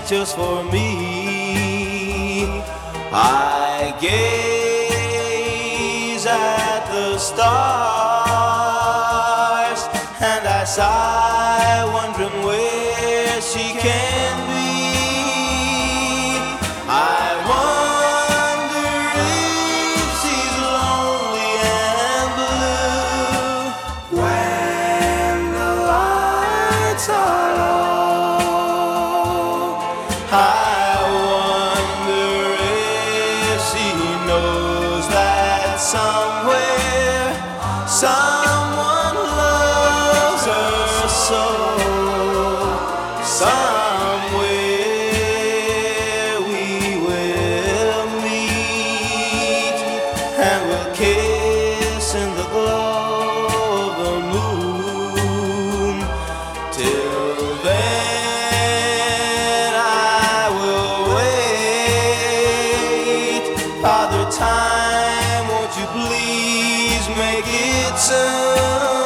just for me. I gaze at the stars and I sigh, wondering where she can be. I wonder if she's lonely and blue when the lights are low. I wonder if she knows that somewhere someone loves her so. Somewhere we will meet and we'll kiss in the glow of the moon. Till then I will wait. Father Time, won't you please make it soon?